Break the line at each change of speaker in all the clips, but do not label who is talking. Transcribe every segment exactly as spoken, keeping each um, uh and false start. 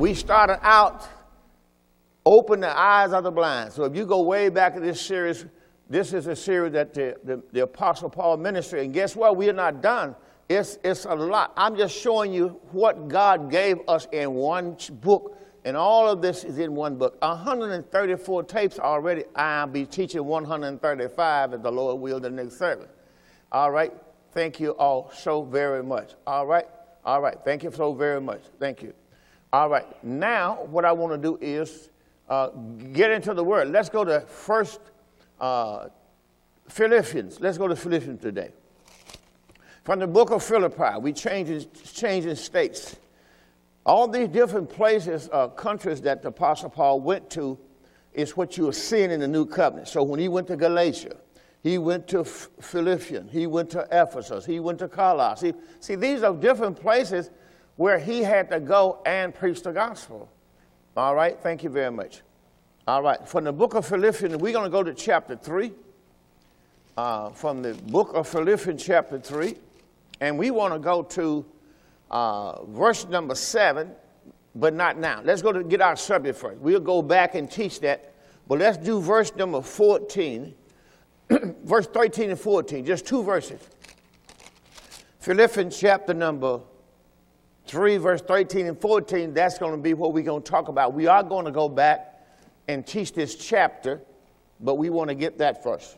we started out, open the eyes of the blind. So if you go way back in this series, this is a series that the, the, the Apostle Paul ministered. And guess what? We are not done. It's, it's a lot. I'm just showing you what God gave us in one book. And all of this is in one book. one hundred thirty-four tapes already. I'll be teaching one hundred thirty-five if the Lord will the next service. All right. Thank you all so very much. All right. All right. Thank you so very much. Thank you. All right. Now what I want to do is uh, get into the word. Let's go to first uh, Philippians. Let's go to Philippians today. From the book of Philippi, we changing, changing states. All these different places, uh, countries that the Apostle Paul went to is what you are seeing in the New Covenant. So when he went to Galatia, he went to Philippians, he went to Ephesus, he went to Colossae. See, these are different places where he had to go and preach the gospel. All right, thank you very much. All right, from the book of Philippians, we're going to go to chapter three. Uh, from the book of Philippians, chapter three. And we want to go to uh, verse number seven, but not now. Let's go to get our subject first. We'll go back and teach that. But let's do verse number fourteen. Verse thirteen and fourteen, just two verses. Philippians chapter number three, verse thirteen and fourteen, that's going to be what we're going to talk about. We are going to go back and teach this chapter, but we want to get that first.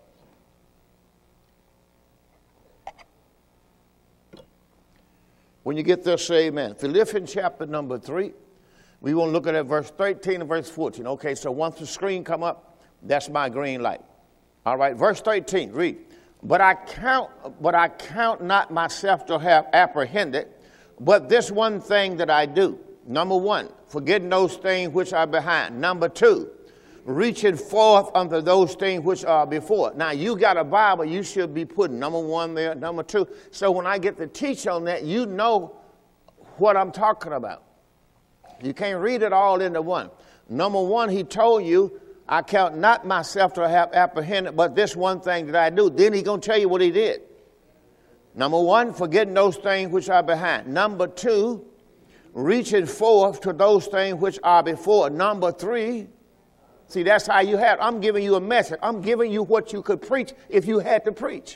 When you get there, say amen. Philippians chapter number three, we want to look at it, verse thirteen and verse fourteen. Okay, so once the screen come up, that's my green light. All right, verse thirteen, read. But I count, but I count not myself to have apprehended, but this one thing that I do. Number one, forgetting those things which are behind. Number two, reaching forth unto those things which are before. Now, you got a Bible, you should be putting number one there, number two. So when I get to teach on that, you know what I'm talking about. You can't read it all into one. Number one, he told you, I count not myself to have apprehended, but this one thing that I do. Then he's going to tell you what he did. Number one, forgetting those things which are behind. Number two, reaching forth to those things which are before. Number three, see, that's how you have. I'm giving you a message. I'm giving you what you could preach if you had to preach.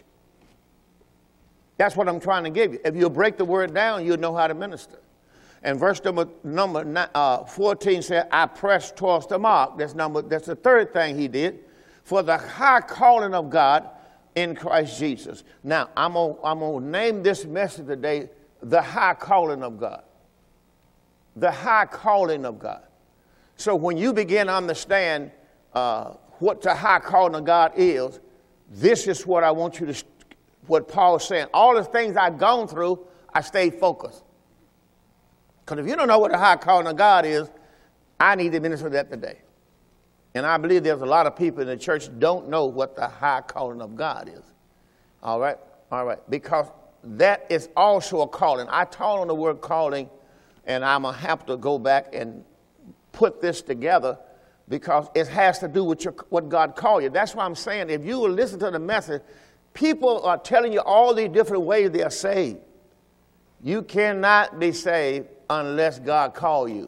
That's what I'm trying to give you. If you break the word down, you'll know how to minister. And verse number, number uh, fourteen said, I press towards the mark. That's, number, that's the third thing he did. For the high calling of God in Christ Jesus. Now, I'm going I'm to name this message today, the high calling of God. The high calling of God. So when you begin to understand uh, what the high calling of God is, this is what I want you to, what Paul's saying. All the things I've gone through, I stayed focused. Because if you don't know what the high calling of God is, I need to minister that today. And I believe there's a lot of people in the church don't know what the high calling of God is. All right? All right. Because that is also a calling. I taught on the word calling, and I'm going to have to go back and put this together because it has to do with your, what God called you. That's why I'm saying if you will listen to the message, people are telling you all these different ways they are saved. You cannot be saved unless God called you.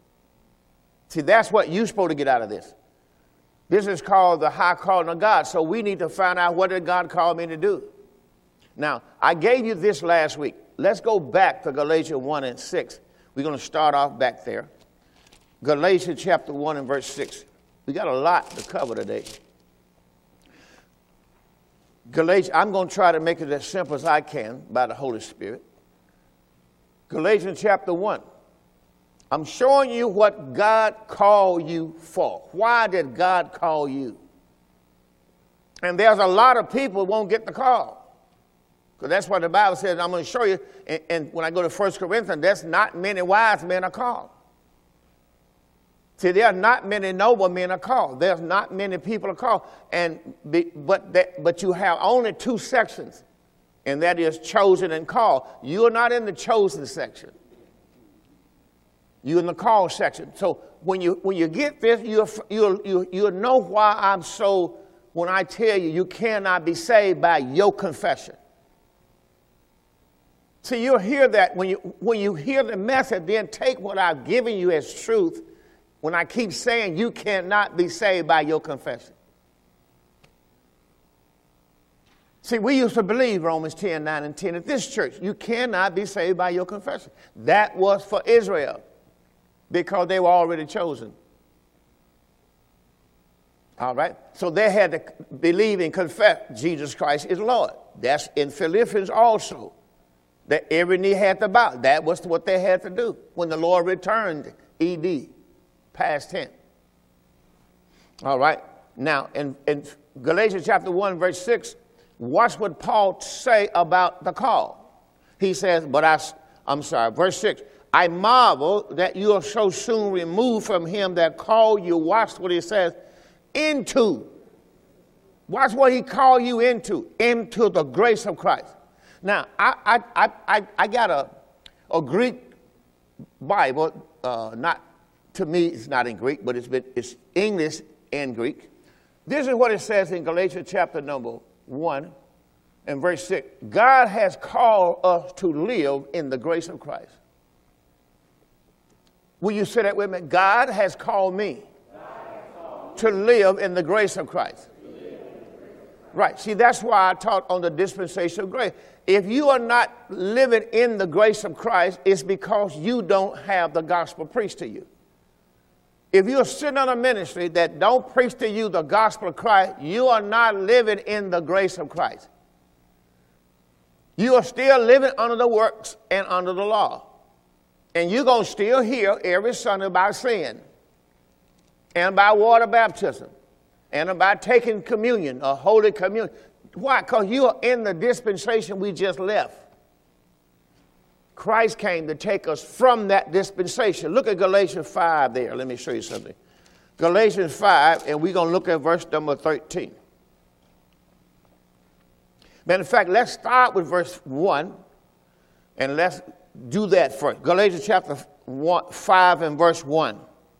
See, that's what you're supposed to get out of this. This is called the high calling of God. So we need to find out what did God call me to do. Now, I gave you this last week. Let's go back to Galatians one and six. We're going to start off back there. Galatians chapter one and verse six. We got a lot to cover today. Galatians, I'm going to try to make it as simple as I can by the Holy Spirit. Galatians chapter one. I'm showing you what God called you for. Why did God call you? And there's a lot of people who won't get the call. Because that's what the Bible says. I'm going to show you. And, and when I go to First Corinthians, there's not many wise men are called. See, there are not many noble men are called. There's not many people are called. And be, but, that, but you have only two sections. And that is chosen and called. You are not in the chosen section. You're in the called section. So when you when you get this, you'll, you'll, you'll, you'll know why I'm so, when I tell you, you cannot be saved by your confession. See, you'll hear that when you, when you hear the message, then take what I've given you as truth when I keep saying you cannot be saved by your confession. See, we used to believe Romans ten, nine, and ten at this church. You cannot be saved by your confession. That was for Israel because they were already chosen. All right? So they had to believe and confess Jesus Christ is Lord. That's in Philippians also. That every knee had to bow. That was what they had to do when the Lord returned, E D, past tense. All right? Now, in, in Galatians chapter one, verse six, watch what Paul say about the call. He says, but I, I'm sorry, verse six, I marvel that you are so soon removed from him that called you. Watch what he says, into. Watch what he called you into, into the grace of Christ. Now, I I I I got a, a Greek Bible, uh, not, to me it's not in Greek, but it's, been, it's English and Greek. This is what it says in Galatians chapter number one and verse six. God has called us to live in the grace of Christ. Will you say that with me? God has called me, has called to live in the grace of Christ. Right. See, that's why I taught on the dispensation of grace. If you are not living in the grace of Christ, it's because you don't have the gospel preached to you. If you're sitting on a ministry that don't preach to you the gospel of Christ, you are not living in the grace of Christ. You are still living under the works and under the law. And you're going to still hear every Sunday about sin and about water baptism and about taking communion, or holy communion. Why? Because you are in the dispensation we just left. Christ came to take us from that dispensation. Look at Galatians five there. Let me show you something. Galatians five, and we're going to look at verse number thirteen. Matter of fact, let's start with verse one, and let's do that first. Galatians chapter one, five and verse one.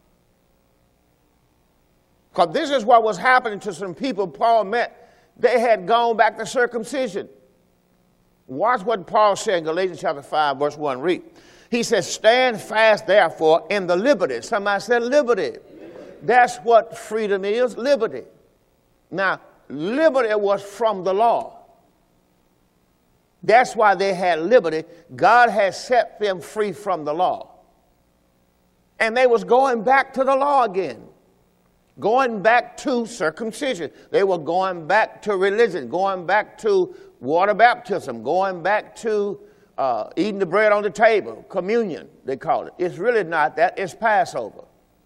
Because this is what was happening to some people Paul met. They had gone back to circumcision. Watch what Paul said in Galatians chapter five, verse one. Read. He says, stand fast, therefore, in the liberty. Somebody said liberty. Liberty. That's what freedom is, liberty. Now, liberty was from the law. That's why they had liberty. God has set them free from the law. And they was going back to the law again. Going back to circumcision. They were going back to religion, going back to water baptism, going back to uh, eating the bread on the table, communion, they call it. It's really not that, it's Passover.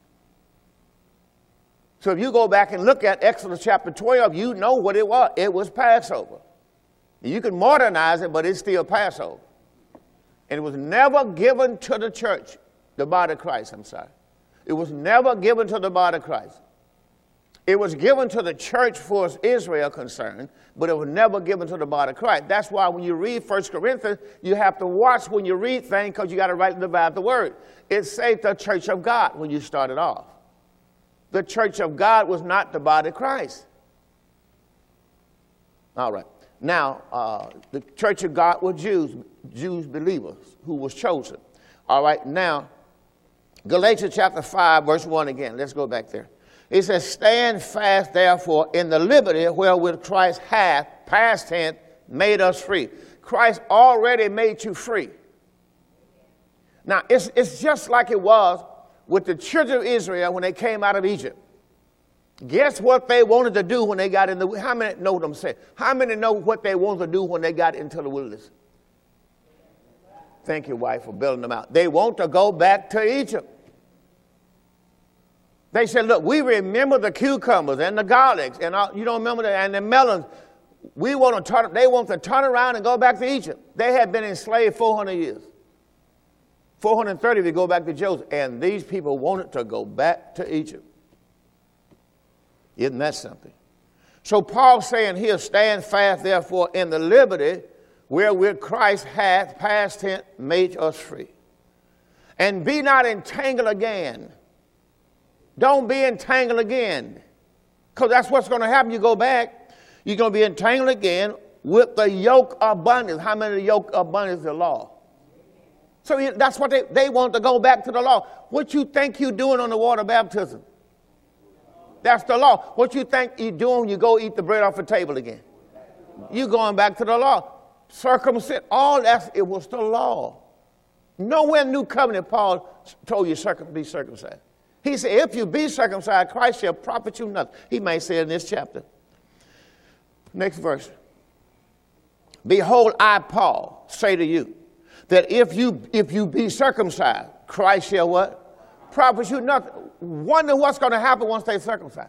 So if you go back and look at Exodus chapter twelve, you know what it was. It was Passover. You can modernize it, but it's still Passover. And it was never given to the church, the body of Christ, I'm sorry. It was never given to the body of Christ. It was given to the church for Israel concerned, but it was never given to the body of Christ. That's why when you read First Corinthians, you have to watch when you read things because you got to rightly divide the word. It says the church of God when you started off. The church of God was not the body of Christ. All right. Now, uh, the church of God were Jews, Jews believers who was chosen. All right. Now, Galatians chapter five, verse one again. Let's go back there. It says, stand fast, therefore, in the liberty wherewith Christ hath, past tense, made us free. Christ already made you free. Now, it's, it's just like it was with the children of Israel when they came out of Egypt. Guess what they wanted to do when they got in the, how many know what I'm saying? How many know what they wanted to do when they got into the wilderness? Thank you, wife, for building them out. They want to go back to Egypt. They said, look, we remember the cucumbers and the garlics and all, you don't remember the, and the melons. We want to turn, they want to turn around and go back to Egypt. They had been enslaved four hundred years. four hundred thirty if you go back to Joseph. And these people wanted to go back to Egypt. Isn't that something? So Paul's saying here, stand fast therefore in the liberty wherewith Christ hath, past tense, made us free. And be not entangled again. Don't be entangled again. Because that's what's going to happen. You go back, you're going to be entangled again with the yoke of bondage. How many yoke of bondage is the law? So that's what they, they want to go back to the law. What you think you're doing on the water baptism? That's the law. What you think you're doing when you go eat the bread off the table again? You're going back to the law. Circumcision, all that, it was the law. Nowhere in New Covenant Paul told you to be circumcised. He said, if you be circumcised, Christ shall profit you nothing. He may say in this chapter. Next verse. Behold, I, Paul, say to you, that if you if you be circumcised, Christ shall what? Profit you nothing. Wonder what's going to happen once they circumcised.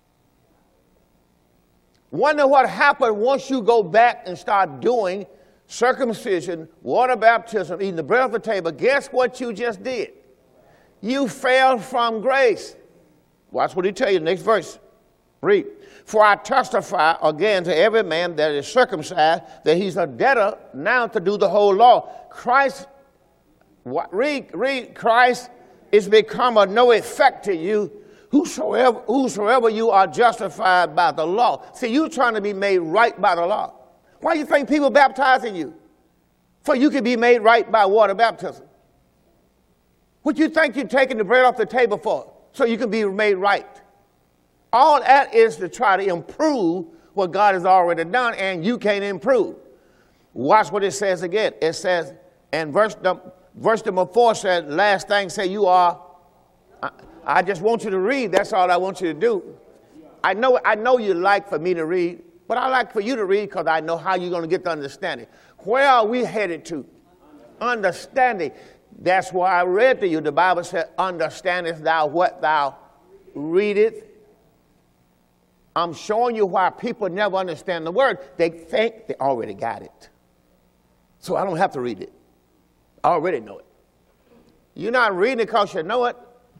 Wonder what happened once you go back and start doing circumcision, water baptism, eating the bread of the table. Guess what you just did? You fell from grace. Watch what he tell you. Next verse. Read. For I testify again to every man that is circumcised that he's a debtor now to do the whole law. Christ, what, read, read, Christ is become of no effect to you, whosoever, whosoever you are justified by the law. See, you trying to be made right by the law. Why do you think people baptizing you? For you can be made right by water baptism. What you think you're taking the bread off the table for? So you can be made right. All that is to try to improve what God has already done, and you can't improve. Watch what it says again. It says, and verse, verse number four says, last thing say you are, I, I just want you to read. That's all I want you to do. I know, I know you like for me to read, but I like for you to read because I know how you're going to get the understanding. Where are we headed to? Understanding. That's why I read to you. The Bible said, understandest thou what thou readest? I'm showing you why people never understand the word. They think they already got it. So I don't have to read it. I already know it. You're not reading it because you know it.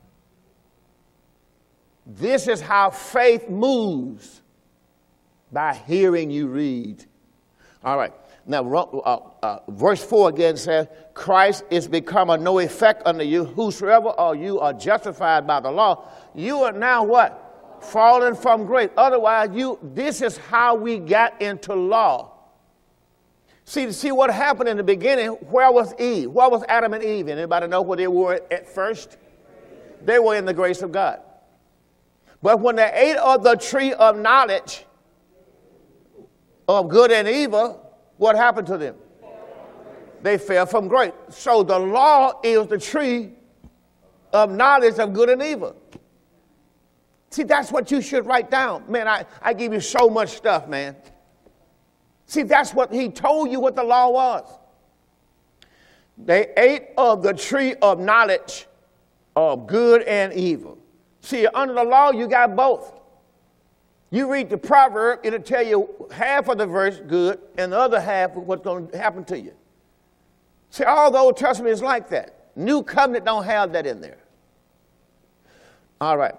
This is how faith moves, by hearing you read. All right. Now, uh, uh, verse four again says, Christ is become of no effect unto you, whosoever or you are justified by the law. You are now what? Fallen from grace. Otherwise, you. This is how we got into law. See, see what happened in the beginning. Where was Eve? Where was Adam and Eve? Anybody know where they were at first? They were in the grace of God. But when they ate of the tree of knowledge of good and evil, what happened to them? They fell from grace. So the law is the tree of knowledge of good and evil. See, that's what you should write down. Man, I, I give you so much stuff, man. See, that's what he told you what the law was. They ate of the tree of knowledge of good and evil. See, under the law, you got both. You read the proverb, it'll tell you half of the verse good and the other half of what's going to happen to you. See, all the Old Testament is like that. New Covenant don't have that in there. All right.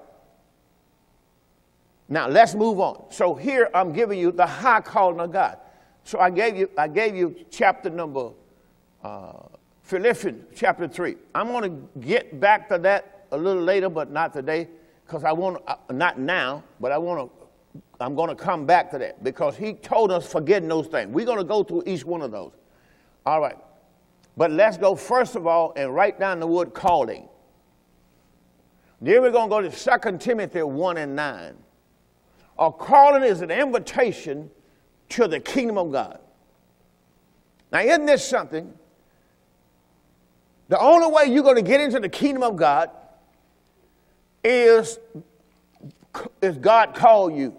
Now, let's move on. So here I'm giving you the high calling of God. So I gave you, I gave you chapter number, uh, Philippians chapter three. I'm going to get back to that a little later, but not today, because I want, uh, not now, but I want to, I'm going to come back to that, because he told us forgetting those things. We're going to go through each one of those. All right. But let's go first of all and write down the word calling. Then we're going to go to Second Timothy one and nine. A calling is an invitation to the kingdom of God. Now, isn't this something? The only way you're going to get into the kingdom of God is, is God call you.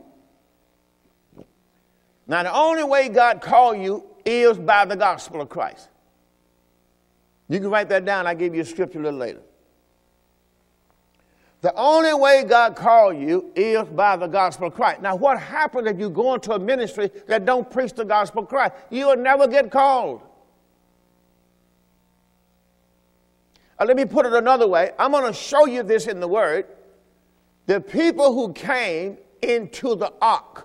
Now, the only way God call you is by the gospel of Christ. You can write that down. I'll give you a scripture a little later. The only way God called you is by the gospel of Christ. Now, what happens if you go into a ministry that don't preach the gospel of Christ? You'll never get called. Uh, let me put it another way. I'm going to show you this in the Word. The people who came into the ark,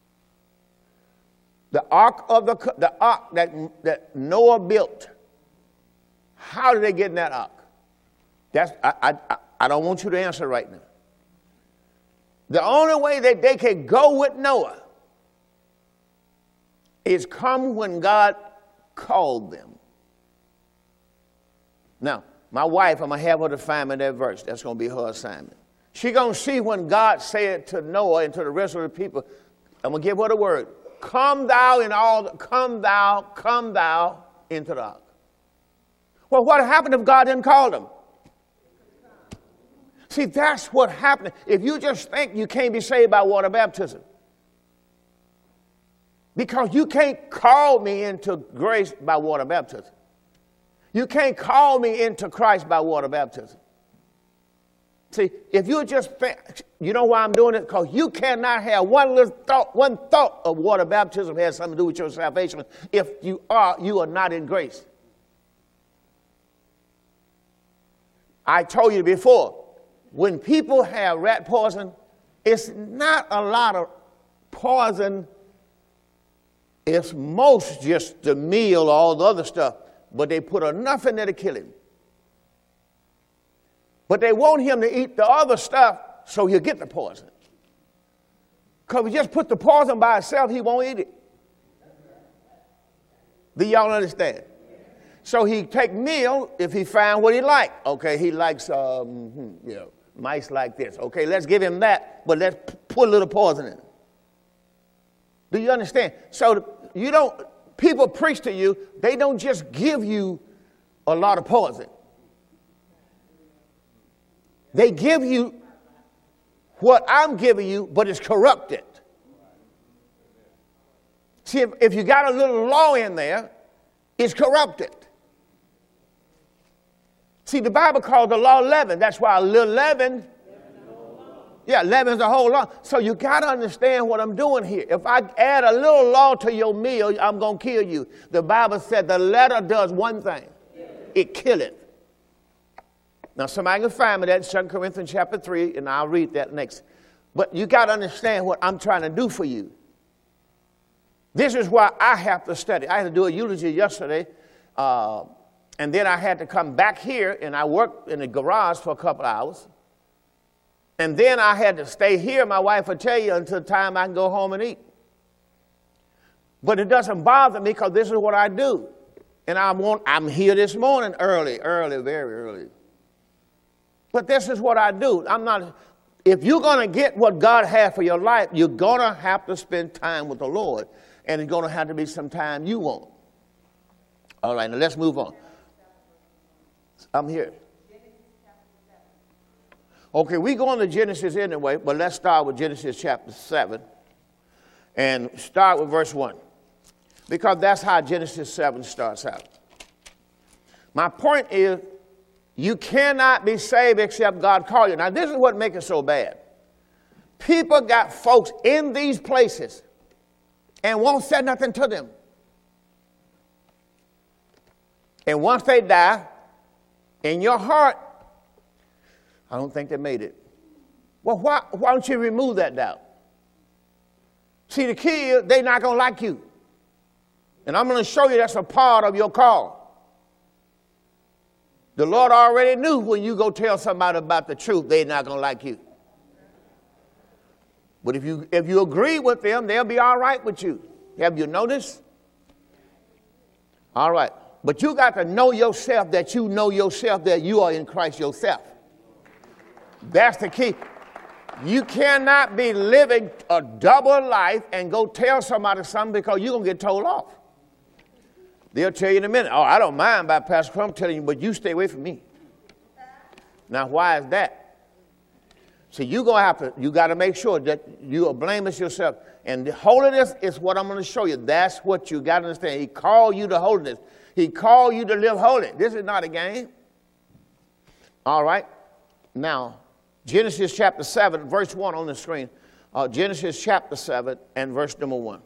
the ark of the the ark that, that Noah built, how did they get in that ark? That's I. I I don't want you to answer right now. The only way that they can go with Noah is come when God called them. Now, my wife, I'm going to have her define that verse. That's going to be her assignment. She's going to see when God said to Noah and to the rest of the people, I'm going to give her the word, come thou in all, the, come thou, come thou into the ark. Well, what happened if God didn't call them? See, that's what happened. If you just think you can't be saved by water baptism, because you can't call me into grace by water baptism. You can't call me into Christ by water baptism. See, if you just think, you know why I'm doing it? Because you cannot have one little thought, one thought of water baptism has something to do with your salvation. If you are, you are not in grace. I told you before, when people have rat poison, it's not a lot of poison. It's most just the meal, all the other stuff. But they put enough in there to kill him. But they want him to eat the other stuff so he'll get the poison. Because if we just put the poison by itself, he won't eat it. Do y'all understand? So he take meal if he find what he like. Okay, he likes um, you know, mice like this. Okay, let's give him that, but let's p- put a little poison in it. Do you understand? So you don't, people preach to you, they don't just give you a lot of poison. They give you what I'm giving you, but it's corrupted. See, if, if you got a little law in there, it's corrupted. See, the Bible calls the law leaven. That's why a little leaven, yeah, leaven is a whole law. So you got to understand what I'm doing here. If I add a little law to your meal, I'm going to kill you. The Bible said the letter does one thing. It killeth. Now, somebody can find me that in Second Corinthians chapter three, and I'll read that next. But you got to understand what I'm trying to do for you. This is why I have to study. I had to do a eulogy yesterday. Uh, And then I had to come back here, and I worked in the garage for a couple hours. And then I had to stay here, my wife will tell you, until the time I can go home and eat. But it doesn't bother me because this is what I do. And I want, I'm here this morning early, early, very early. But this is what I do. I'm not, if you're going to get what God has for your life, you're going to have to spend time with the Lord. And it's going to have to be some time you want. All right, now let's move on. I'm here. Okay, we're going to Genesis anyway, but let's start with Genesis chapter seven and start with verse one, because that's how Genesis seven starts out. My point is, you cannot be saved except God call you. Now, this is what makes it so bad. People got folks in these places and won't say nothing to them. And once they die, in your heart, I don't think they made it. Well, why, why don't you remove that doubt? See, the key is they're not going to like you. And I'm going to show you that's a part of your call. The Lord already knew when you go tell somebody about the truth, they're not going to like you. But if you, if you agree with them, they'll be all right with you. Have you noticed? All right. But you got to know yourself, that you know yourself, that you are in Christ yourself. That's the key. You cannot be living a double life and go tell somebody something because you're going to get told off. They'll tell you in a minute, oh, I don't mind about Pastor Crumb telling you, but you stay away from me. Now, why is that? See, you're going to have to, you got to make sure that you are blameless yourself. And the holiness is what I'm going to show you. That's what you got to understand. He called you to holiness. He called you to live holy. This is not a game. All right. Now, Genesis chapter seven, verse one on the screen. Uh, Genesis chapter seven and verse number one.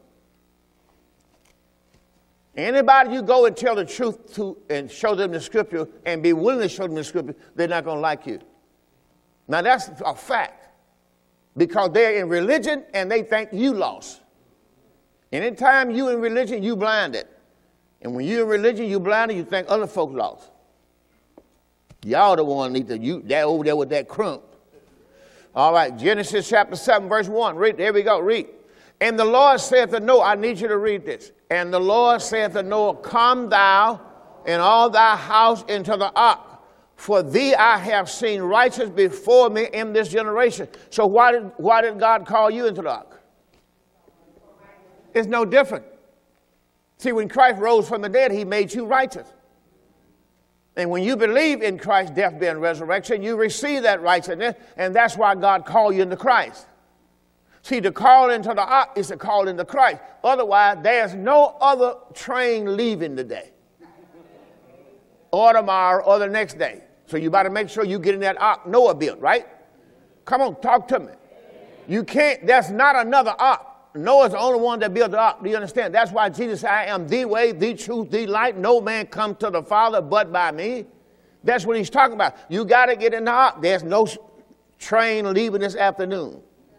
Anybody you go and tell the truth to and show them the scripture and be willing to show them the scripture, they're not going to like you. Now, that's a fact. Because they're in religion and they think you lost. Anytime you in religion, you blinded. And when you're in religion, you blinded, you think other folks lost. Y'all the one need to, you, that over there with that crump. All right, Genesis chapter seven, verse one. Read, there we go, read. And the Lord saith to Noah, I need you to read this. And the Lord saith to Noah, come thou and all thy house into the ark, for thee I have seen righteous before me in this generation. So why did, why did God call you into the ark? It's no different. See, when Christ rose from the dead, he made you righteous. And when you believe in Christ's death, burial, and resurrection, you receive that righteousness, and that's why God called you into Christ. See, the call into the ark is a call into Christ. Otherwise, there's no other train leaving today, or tomorrow, or the next day. So you better make sure you get in that ark Noah built, right? Come on, talk to me. You can't, there's not another ark. Noah's the only one that built the ark. Do you understand? That's why Jesus said, I am the way, the truth, the light. No man come to the Father but by me. That's what he's talking about. You got to get in the ark. There's no train leaving this afternoon.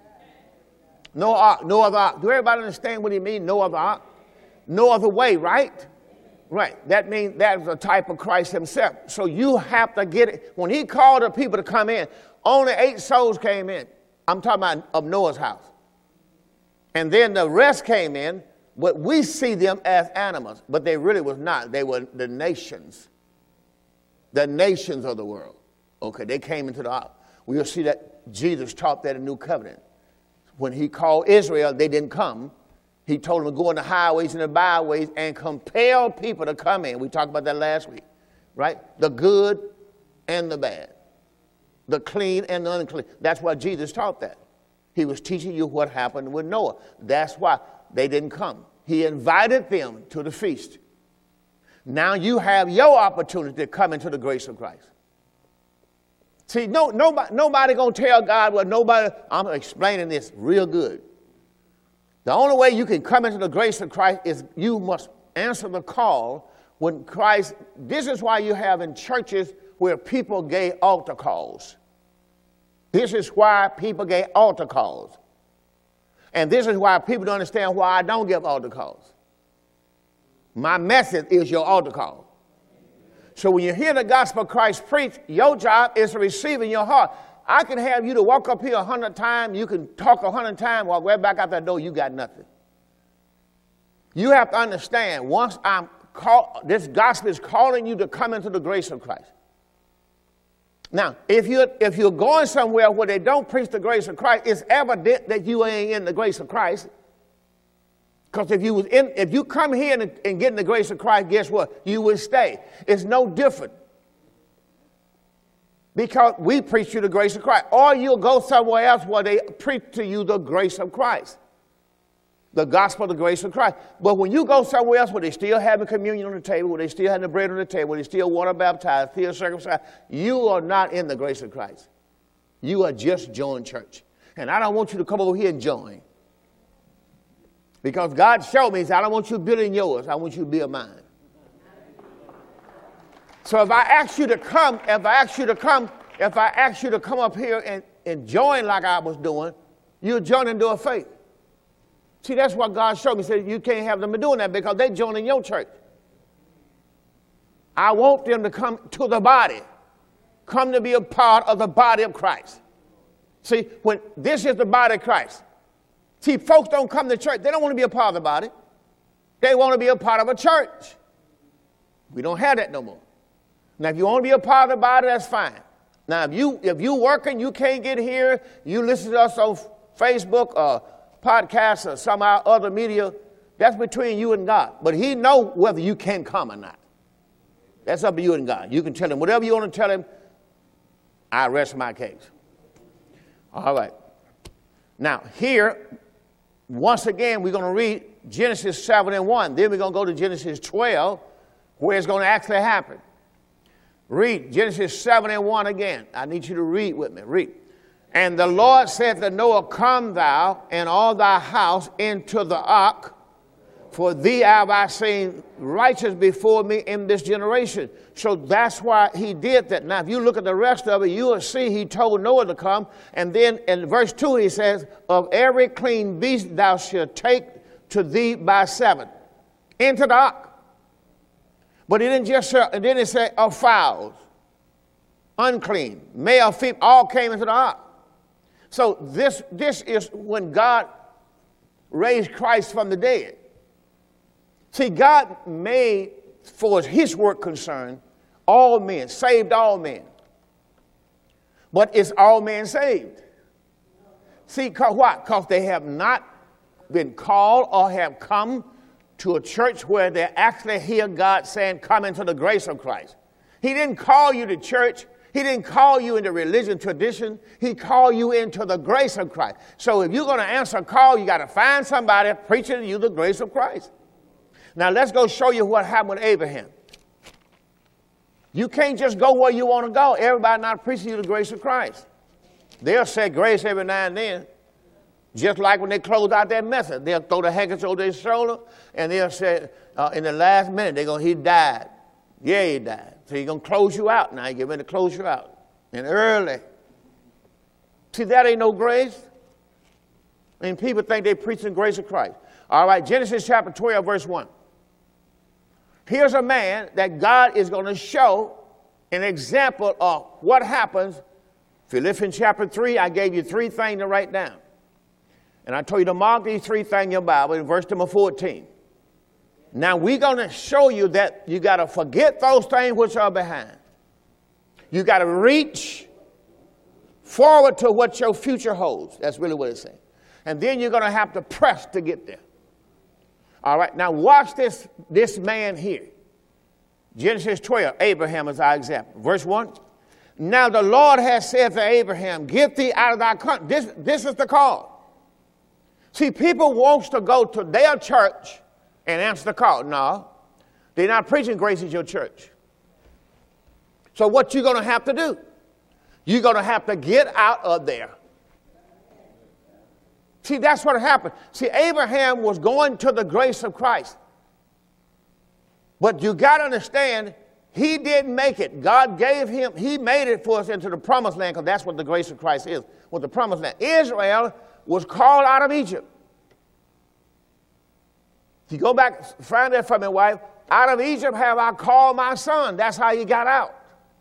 No ark, no other ark. Do everybody understand what he means? No other ark? No other way, right? Right. That means that's a type of Christ himself. So you have to get it. When he called the people to come in, only eight souls came in. I'm talking about of Noah's house. And then the rest came in, but we see them as animals. But they really was not. They were the nations. The nations of the world. Okay, they came into the ark. We'll see that Jesus taught that in the New Covenant. When he called Israel, they didn't come. He told them to go in the highways and the byways and compel people to come in. We talked about that last week, right? The good and the bad. The clean and the unclean. That's why Jesus taught that. He was teaching you what happened with Noah. That's why they didn't come. He invited them to the feast. Now you have your opportunity to come into the grace of Christ. See, no, nobody, nobody going to tell God, well, nobody, I'm explaining this real good. The only way you can come into the grace of Christ is you must answer the call when Christ, this is why you have in churches where people gave altar calls. This is why people gave altar calls. And this is why people don't understand why I don't give altar calls. My message is your altar call. So when you hear the gospel of Christ preached, your job is to receive in your heart. I can have you to walk up here a hundred times, you can talk a hundred times, walk right back out that door, you got nothing. You have to understand, once I'm call, this gospel is calling you to come into the grace of Christ. Now, if you're, if you're going somewhere where they don't preach the grace of Christ, it's evident that you ain't in the grace of Christ. Because if you was in, if you come here and, and get in the grace of Christ, guess what? You will stay. It's no different. Because we preach you the grace of Christ. Or you'll go somewhere else where they preach to you the grace of Christ. The gospel of the grace of Christ. But when you go somewhere else where they still having communion on the table, where they still having the bread on the table, where they still water baptized, still circumcised, you are not in the grace of Christ. You are just joined church. And I don't want you to come over here and join. Because God showed me, he said, I don't want you building yours. I want you to build mine. So if I ask you to come, if I ask you to come, if I ask you to come up here and, and join like I was doing, you're joining to a faith. See, that's what God showed me. He said, you can't have them doing that because they're joining your church. I want them to come to the body. Come to be a part of the body of Christ. See, when this is the body of Christ. See, folks don't come to church. They don't want to be a part of the body. They want to be a part of a church. We don't have that no more. Now, if you want to be a part of the body, that's fine. Now, if you if you working, you can't get here, you listen to us on Facebook or podcasts or some other media, that's between you and God. But he knows whether you can come or not. That's up to you and God. You can tell him whatever you want to tell him. I rest my case. All right. Now, here, once again, we're going to read Genesis seven and one. Then we're going to go to Genesis twelve, where it's going to actually happen. Read Genesis seven and one again. I need you to read with me. Read. And the Lord said to Noah, come thou and all thy house into the ark, for thee have I seen righteous before me in this generation. So that's why he did that. Now, if you look at the rest of it, you will see he told Noah to come. And then in verse two, he says, of every clean beast thou shalt take to thee by seven into the ark. But he didn't just say, and then it said of fowls, unclean, male, female, all came into the ark. So this, this is when God raised Christ from the dead. See, God made, for his work concerned, all men, saved all men. But is all men saved? See, cause what? Because they have not been called or have come to a church where they actually hear God saying, come into the grace of Christ. He didn't call you to church. He didn't call you into religion tradition. He called you into the grace of Christ. So if you're going to answer a call, you got to find somebody preaching to you the grace of Christ. Now let's go show you what happened with Abraham. You can't just go where you want to go. Everybody not preaching you the grace of Christ. They'll say grace every now and then. Just like when they close out that message, they'll throw the handkerchief over their shoulder, and they'll say, uh, in the last minute, they're going, he died. Yeah, he died. So he's going to close you out now. He get ready to close you out. And early. See, that ain't no grace. I mean, people think they're preaching the grace of Christ. All right, Genesis chapter twelve, verse one. Here's a man that God is going to show an example of what happens. Philippians chapter three, I gave you three things to write down. And I told you to mark these three things in your Bible in verse number fourteen. Now we're going to show you that you got to forget those things which are behind. You got to reach forward to what your future holds. That's really what it's saying. And then you're going to have to press to get there. All right, now watch this, this man here. Genesis twelve, Abraham is our example. Verse one. Now the Lord has said to Abraham, get thee out of thy country. This, this is the call. See, people want to go to their church and answer the call. No, they're not preaching grace at your church. So what you're going to have to do, you're going to have to get out of there. See, that's what happened. See, Abraham was going to the grace of Christ. But you got to understand, he didn't make it. God gave him, he made it for us into the promised land, because that's what the grace of Christ is, with the promised land. Israel was called out of Egypt. If you go back, find that for me, wife. Out of Egypt have I called my son. That's how he got out.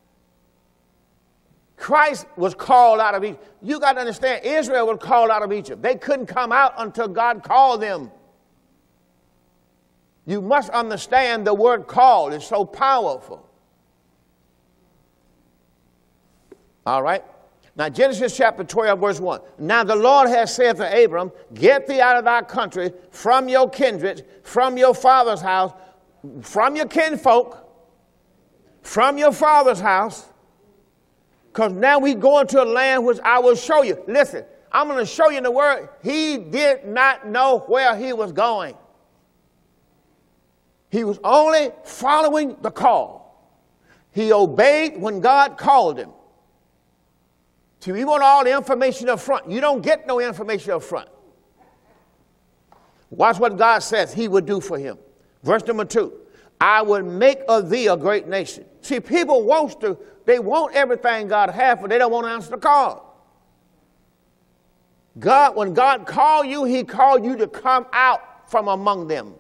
Christ was called out of Egypt. You got to understand, Israel was called out of Egypt. They couldn't come out until God called them. You must understand the word called is so powerful. All right. Now, Genesis chapter twelve, verse one. Now the Lord has said to Abram, get thee out of thy country, from your kindred, from your father's house, from your kinfolk, from your father's house, because now we go into a land which I will show you. Listen, I'm going to show you in the word. He did not know where he was going. He was only following the call. He obeyed when God called him. See, we want all the information up front. You don't get no information up front. Watch what God says he would do for him. Verse number two. I would make of thee a great nation. See, people want to, they want everything God has, but they don't want to answer the call. God, when God called you, he called you to come out from among them.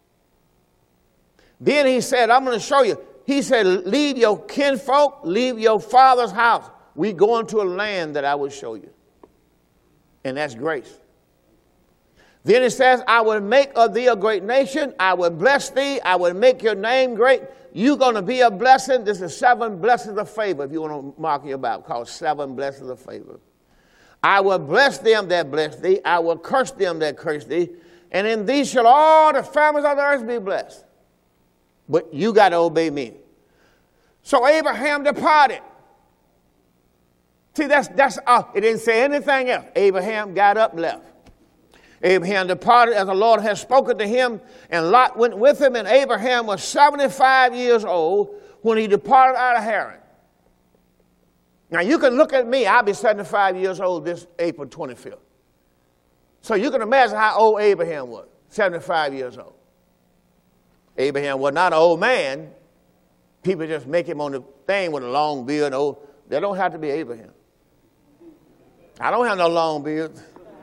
Then he said, I'm going to show you. He said, leave your kinfolk, leave your father's house. We go into a land that I will show you. And that's grace. Then it says, I will make of thee a great nation. I will bless thee. I will make your name great. You're going to be a blessing. This is seven blessings of favor, if you want to mark your Bible, called seven blessings of favor. I will bless them that bless thee. I will curse them that curse thee. And in thee shall all the families of the earth be blessed. But you got to obey me. So Abraham departed. See, that's, that's, uh, it didn't say anything else. Abraham got up and left. Abraham departed as the Lord had spoken to him, and Lot went with him, and Abraham was seventy-five years old when he departed out of Haran. Now, you can look at me. I'll be seventy-five years old this April twenty-fifth. So you can imagine how old Abraham was, seventy-five years old. Abraham was not an old man. People just make him on the thing with a long beard. Old. They don't have to be Abraham. I don't have no long beard.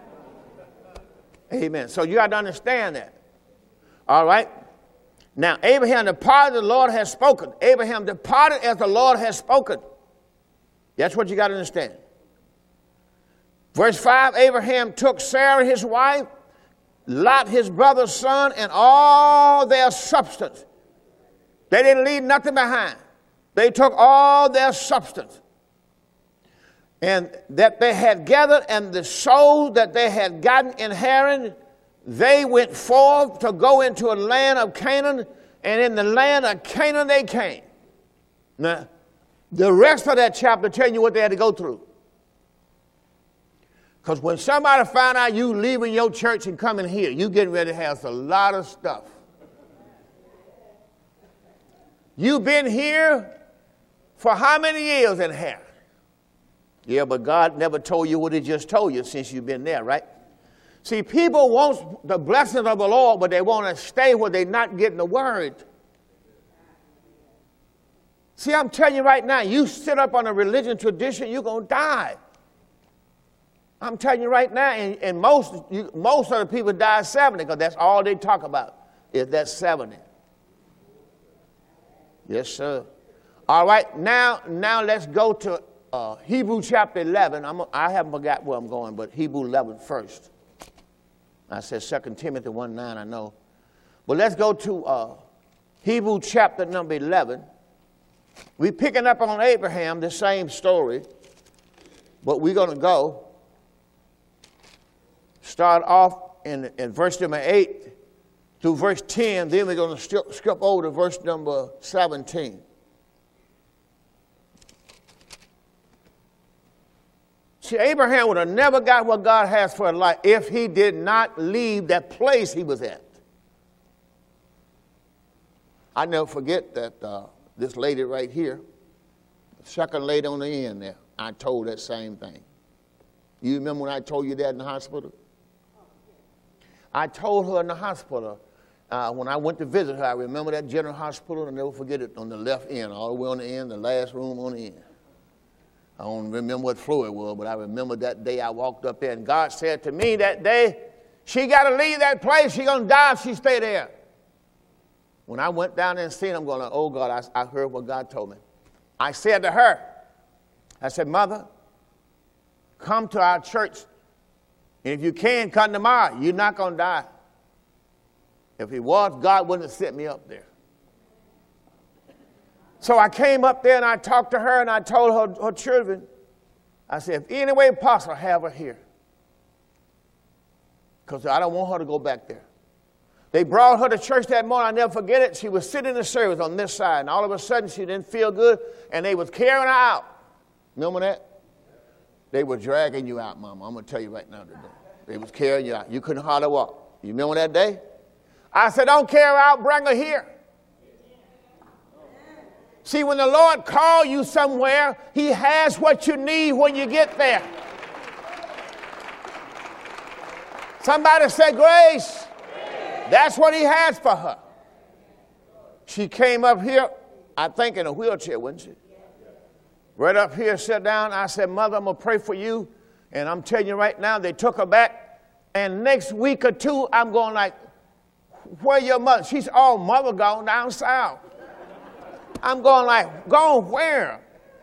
Amen. So you got to understand that. All right. Now, Abraham departed, the Lord has spoken. Abraham departed as the Lord has spoken. That's what you got to understand. Verse five, Abraham took Sarah his wife. Lot, his brother's son, and all their substance. They didn't leave nothing behind. They took all their substance and that they had gathered, and the souls that they had gotten in Haran, they went forth to go into a land of Canaan, and in the land of Canaan they came. Now, the rest of that chapter tells you what they had to go through. Because when somebody found out you leaving your church and coming here, you getting ready to have a lot of stuff. You've been here for how many years in Haran? Yeah, but God never told you what he just told you since you've been there, right? See, people want the blessings of the Lord, but they want to stay where they're not getting the word. See, I'm telling you right now, you sit up on a religion tradition, you're going to die. I'm telling you right now, and, and most, you, most of the people die at seventy because that's all they talk about is that seventy. Yes, sir. All right, now, now let's go to uh, Hebrew chapter eleven. I'm, I haven't forgot where I'm going, but Hebrew eleven first. I said Second Timothy one nine, I know. But let's go to uh, Hebrew chapter number eleven. We're picking up on Abraham, the same story, but we're going to go start off in, in verse number eight through verse ten. Then we're going to skip, skip over to verse number seventeen. See, Abraham would have never got what God has for his life if he did not leave that place he was at. I never forget that uh, this lady right here, the second lady on the end there, I told that same thing. You remember when I told you that in the hospital? I told her in the hospital, uh, when I went to visit her, I remember that general hospital, I'll never forget it, on the left end, all the way on the end, the last room on the end. I don't remember what floor it was, but I remember that day I walked up there, and God said to me that day, she got to leave that place. She's going to die if she stay there. When I went down there and seen her, I'm going, like, oh, God, I, I heard what God told me. I said to her, I said, Mother, come to our church. And if you can, come tomorrow. You're not going to die. If he was, God wouldn't have sent me up there. So I came up there and I talked to her and I told her, her children, I said, if any way possible, have her here. Because I don't want her to go back there. They brought her to church that morning. I never forget it. She was sitting in the service on this side, and all of a sudden she didn't feel good, and they was carrying her out. Remember that? They were dragging you out, Mama. I'm going to tell you right now today. They was carrying you out. You couldn't hardly walk. You remember that day? I said, don't carry her out, bring her here. See, when the Lord calls you somewhere, he has what you need when you get there. Somebody say grace. That's what he has for her. She came up here, I think in a wheelchair, wasn't she? Right up here, sat down. I said, Mother, I'm going to pray for you. And I'm telling you right now, they took her back. And next week or two, I'm going like, where your mother? She's all mother gone down south. I'm going like, gone where?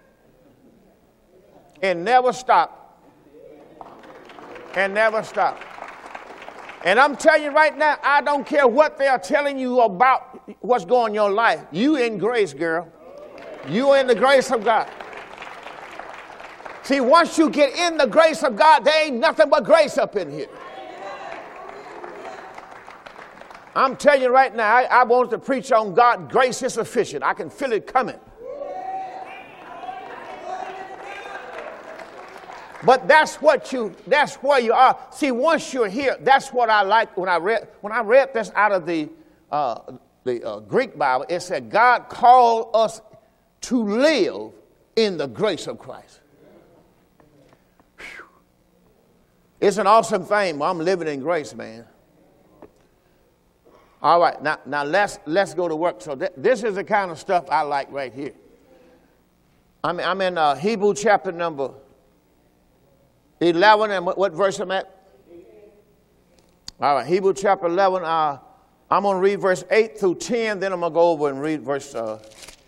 And never stop. And never stop. And I'm telling you right now, I don't care what they are telling you about what's going on in your life. You in grace, girl. You in the grace of God. See, once you get in the grace of God, there ain't nothing but grace up in here. I'm telling you right now, I, I want to preach on God. Grace is sufficient. I can feel it coming. But that's what you, that's where you are. See, once you're here, that's what I like when I read, when I read this out of the, uh, the uh, Greek Bible, it said God called us to live in the grace of Christ. Whew. It's an awesome thing. I'm living in grace, man. All right, now, now let's, let's go to work. So th- this is the kind of stuff I like right here. I'm, I'm in uh, Hebrew chapter number eleven, and what, what verse I'm at? All right, Hebrew chapter eleven. Uh, I'm going to read verse eight through ten, then I'm going to go over and read verse, uh,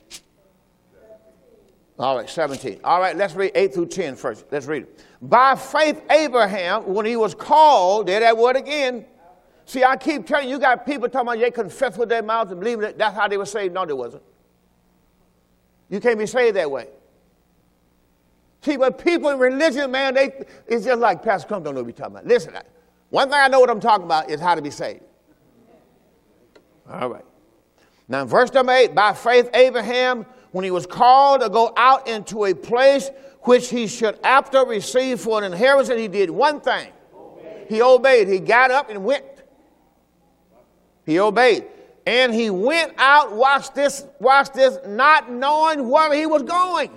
all right, seventeen. All right, let's read eight through ten first. Let's read it. By faith, Abraham, when he was called, there that word again, See, I keep telling you, you got people talking about they confess with their mouth and believe that that's how they were saved. No, they wasn't. You can't be saved that way. See, but people in religion, man, they it's just like Pastor Crump don't know what you're talking about. Listen, one thing I know what I'm talking about is how to be saved. All right. Now, in verse number eight, by faith, Abraham, when he was called to go out into a place which he should after receive for an inheritance, he did one thing. Obeyed. He obeyed. He got up and went. He obeyed. And he went out, watch this, watch this, not knowing where he was going.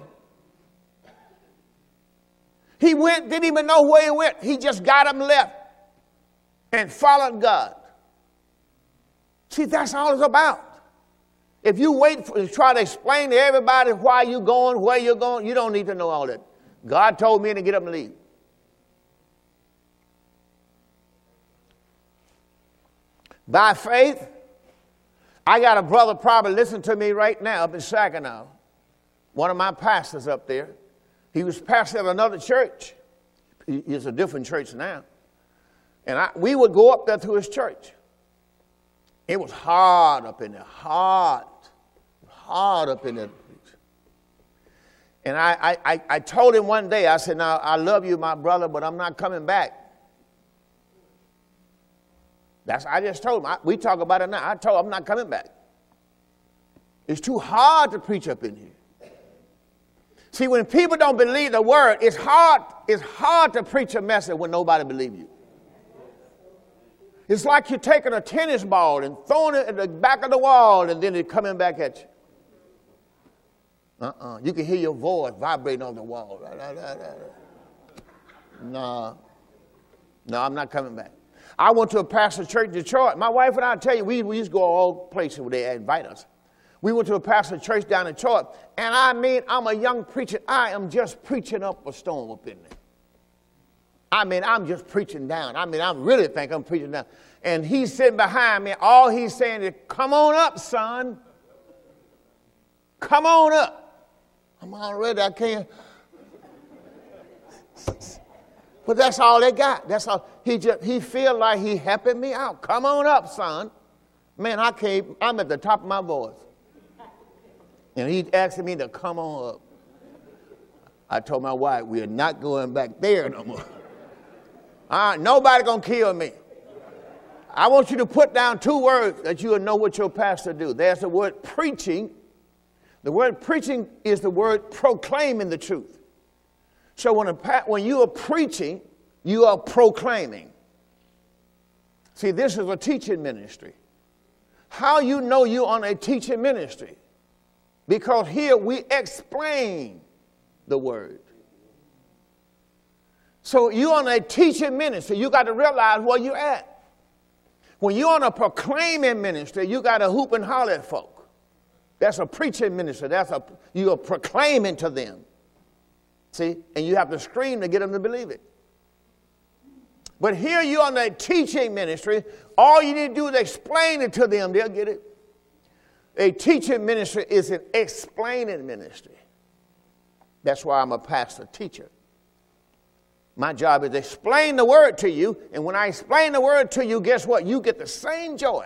He went, didn't even know where he went. He just got up and left and followed God. See, that's all it's about. If you wait for, to try to explain to everybody why you're going, where you're going, you don't need to know all that. God told me to get up and leave. By faith, I got a brother probably listening to me right now up in Saginaw. One of my pastors up there. He was pastor at another church. It's a different church now. And I, we would go up there to his church. It was hard up in there, hard, hard up in there. And I, I, I told him one day, I said, now, I love you, my brother, but I'm not coming back. That's I just told him. I, we talk about it now. I told him I'm not coming back. It's too hard to preach up in here. See, when people don't believe the word, it's hard, it's hard to preach a message when nobody believes you. It's like you're taking a tennis ball and throwing it at the back of the wall and then it's coming back at you. Uh-uh. You can hear your voice vibrating on the wall. No. No, I'm not coming back. I went to a pastor church in Detroit. My wife and I, tell you, we, we used to go all places where they invite us. We went to a pastor church down in Detroit. And I mean, I'm a young preacher. I am just preaching up a storm up in there. I mean, I'm just preaching down. I mean, I really think I'm preaching down. And he's sitting behind me. All he's saying is, come on up, son. Come on up. I'm already, I can't. But that's all they got. That's all. He just, he feel like he helping me out. Come on up, son. Man, I can't, I'm at the top of my voice. And he asking me to come on up. I told my wife, we are not going back there no more. All right, nobody gonna kill me. I want you to put down two words that you will know what your pastor do. There's the word preaching. The word preaching is the word proclaiming the truth. So when, a, when you are preaching, you are proclaiming. See, this is a teaching ministry. How you know you're on a teaching ministry? Because here we explain the word. So you're on a teaching ministry. You got to realize where you're at. When you're on a proclaiming ministry, you got to hoop and holler at folk. That's a preaching ministry. That's a, you are proclaiming to them. See? And you have to scream to get them to believe it. But here you're on a teaching ministry. All you need to do is explain it to them. They'll get it. A teaching ministry is an explaining ministry. That's why I'm a pastor teacher. My job is to explain the word to you. And when I explain the word to you, guess what? You get the same joy.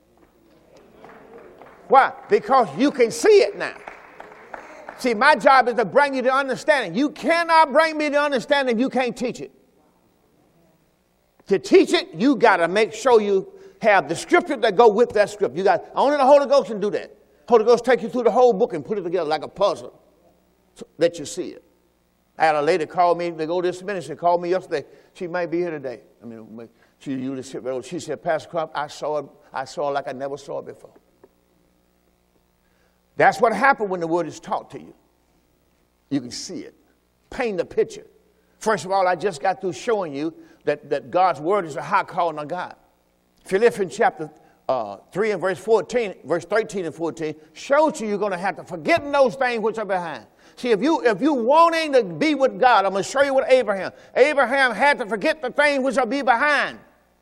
Why? Because you can see it now. See, my job is to bring you to understanding. You cannot bring me to understanding if you can't teach it. To teach it, you got to make sure you have the scripture that go with that script. You got only the Holy Ghost can do that. Holy Ghost take you through the whole book and put it together like a puzzle so that you see it. I had a lady call me, they go to this ministry, called me yesterday. She might be here today. I mean, she usually sit there. She said, Pastor Crump, I saw it, I saw it like I never saw it before. That's what happened when the word is taught to you. You can see it. Paint the picture. First of all, I just got through showing you that, that God's word is a high calling of God. Philippians chapter uh, three and verse fourteen, verse thirteen and fourteen shows you you're going to have to forget those things which are behind. See, if you if you wanting to be with God, I'm going to show you what Abraham. Abraham had to forget the things which are be behind.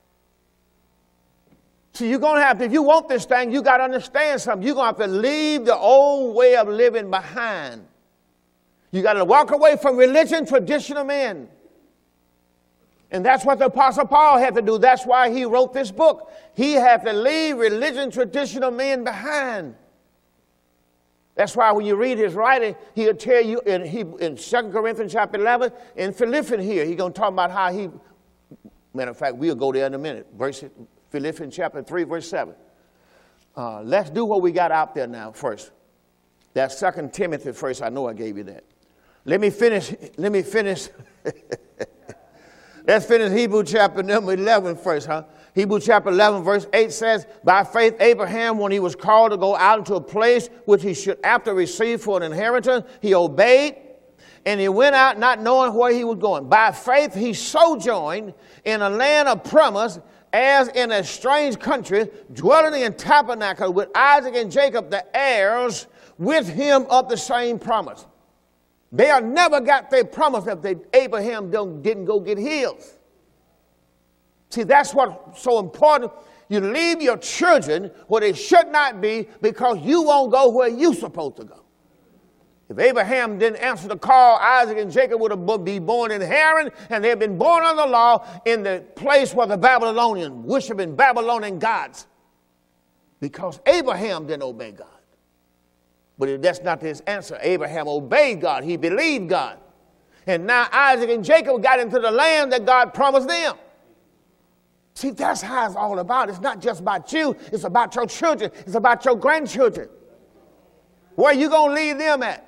See, you're going to have to, if you want this thing, you got to understand something. You're going to have to leave the old way of living behind. You got to walk away from religion, traditional men. And that's what the Apostle Paul had to do. That's why he wrote this book. He had to leave religion, traditional men behind. That's why when you read his writing, he'll tell you in, he, in Second Corinthians chapter eleven, in Philippians here, he's going to talk about how he, matter of fact, we'll go there in a minute. Verse, Philippians chapter three, verse seven. Uh, let's do what we got out there now first. That's Second Timothy first. I know I gave you that. Let me finish. Let me finish. Let's finish Hebrew chapter number eleven first, huh? Hebrew chapter eleven, verse eight says, by faith Abraham, when he was called to go out into a place which he should after receive for an inheritance, he obeyed, and he went out not knowing where he was going. By faith he sojourned in a land of promise, as in a strange country, dwelling in tabernacle with Isaac and Jacob, the heirs with him of the same promise. They have never got their promise if they, Abraham don't, didn't go get his. See, that's what's so important. You leave your children where they should not be because you won't go where you're supposed to go. If Abraham didn't answer the call, Isaac and Jacob would have been born in Haran, and they had been born under the law in the place where the Babylonians worshiping Babylonian gods. Because Abraham didn't obey God. But that's not his answer. Abraham obeyed God. He believed God. And now Isaac and Jacob got into the land that God promised them. See, that's how it's all about. It's not just about you. It's about your children. It's about your grandchildren. Where you going to leave them at?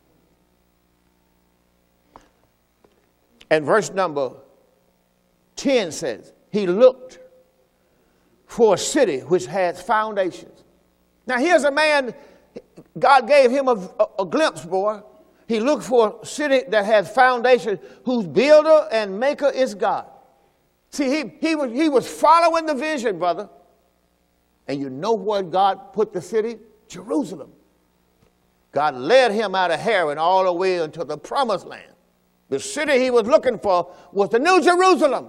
And verse number ten says, he looked for a city which has foundations. Now here's a man, God gave him a, a, a glimpse, boy. He looked for a city that has foundations, whose builder and maker is God. See, he, he, was, he was following the vision, brother. And you know where God put the city? Jerusalem. God led him out of Haran all the way into the promised land. The city he was looking for was the New Jerusalem.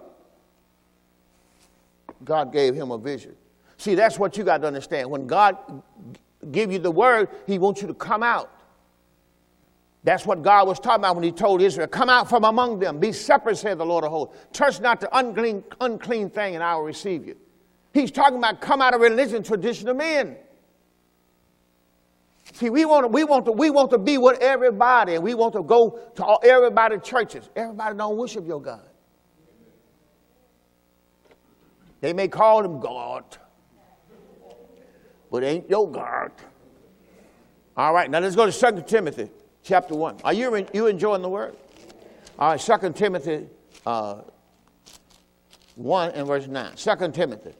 God gave him a vision. See, that's what you got to understand. When God give you the word, he wants you to come out. That's what God was talking about when he told Israel, come out from among them. Be separate, said the Lord of hosts. Touch not the unclean, unclean thing, and I will receive you. He's talking about come out of religion, tradition of men. See, we want to, we want to, we want to be with everybody, and we want to go to all, everybody's churches. Everybody don't worship your God. They may call him God, but it ain't your God. All right, now let's go to Second Timothy chapter one. Are you, you enjoying the word? All right, Second Timothy uh, one and verse nine. Second Timothy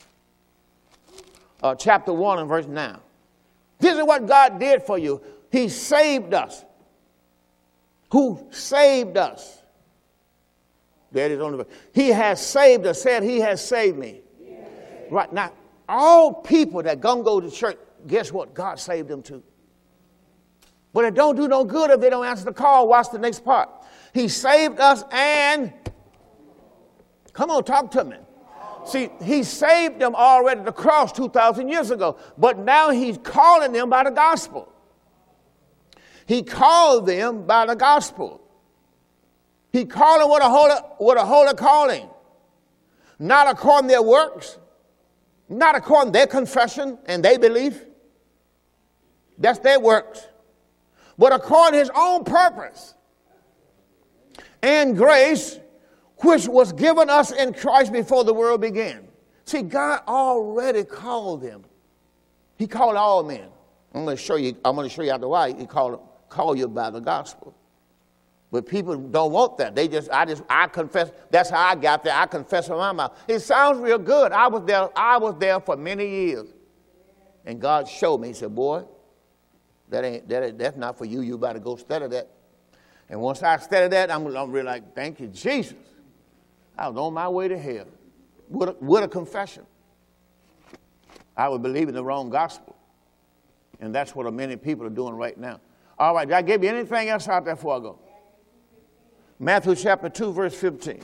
uh, chapter one and verse nine. This is what God did for you. He saved us. Who saved us? There it is on the verse. He has saved us. Said he has saved me. Yes. Right now, all people that gonna go to church, guess what? God saved them too. But it don't do no good if they don't answer the call. Watch the next part. He saved us and, come on, talk to me. See, he saved them already at the cross two thousand years ago, but now he's calling them by the gospel. He called them by the gospel. He called them with a holy, with a holy calling, not according to their works, not according to their confession and their belief. That's their works. But according to his own purpose and grace, which was given us in Christ before the world began. See, God already called them. He called all men. I'm going to show you. I'm going to show you out the why he called call you by the gospel. But people don't want that. They just, I just, I confess. That's how I got there. I confess with my mouth. It sounds real good. I was there. I was there for many years, and God showed me. He said, "Boy, that ain't that. Ain't, that's not for you. You better go study that." And once I studied that, I'm, I'm really like, "Thank you, Jesus." I was on my way to hell with a, with a confession. I was believing the wrong gospel. And that's what many people are doing right now. All right, did I give you anything else out there before I go? Matthew chapter two, verse fifteen.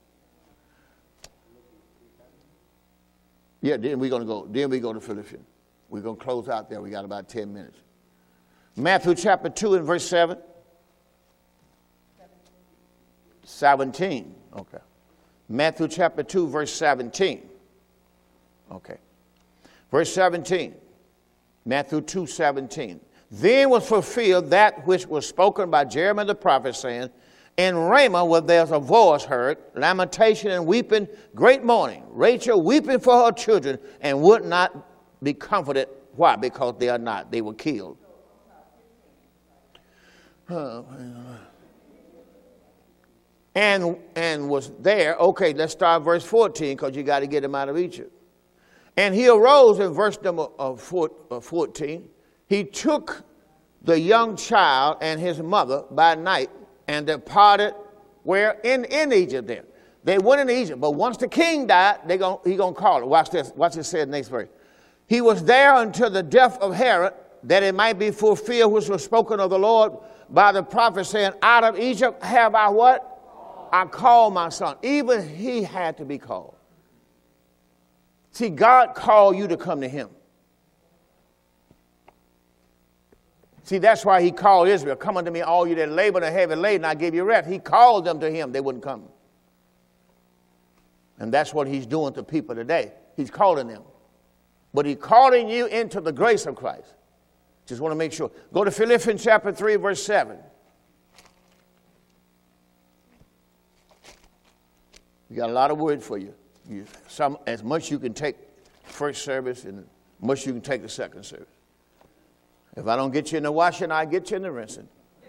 Yeah, then we're going to go. Then we go to Philippians. We're going to close out there. We got about ten minutes. Matthew chapter two and verse seven. seventeen. Okay. Matthew chapter two, verse seventeen. Okay. Verse seventeen. Matthew two, seventeen. Then was fulfilled that which was spoken by Jeremiah the prophet, saying, in Ramah where there's a voice heard, lamentation and weeping, great mourning, Rachel weeping for her children, and would not be comforted. Why? Because they are not. They were killed. And, and was there. Okay, let's start verse fourteen, because you got to get him out of Egypt. And he arose in verse number fourteen. He took the young child and his mother by night and departed where? In, in Egypt there. They went into Egypt. But once the king died, they gon' he going to call it. Watch this. Watch this said next verse. He was there until the death of Herod, that it might be fulfilled which was spoken of the Lord by the prophet, saying, out of Egypt have I what? I called my son. Even he had to be called. See, God called you to come to him. See, that's why he called Israel. Come unto me, all you that labor and are heavy laden, I give you rest. He called them to him. They wouldn't come. And that's what he's doing to people today. He's calling them. But he's calling you into the grace of Christ. Just want to make sure. Go to Philippians chapter three, verse seven. We got a lot of word for you. you some, as much you can take first service and much you can take the second service. If I don't get you in the washing, I get you in the rinsing.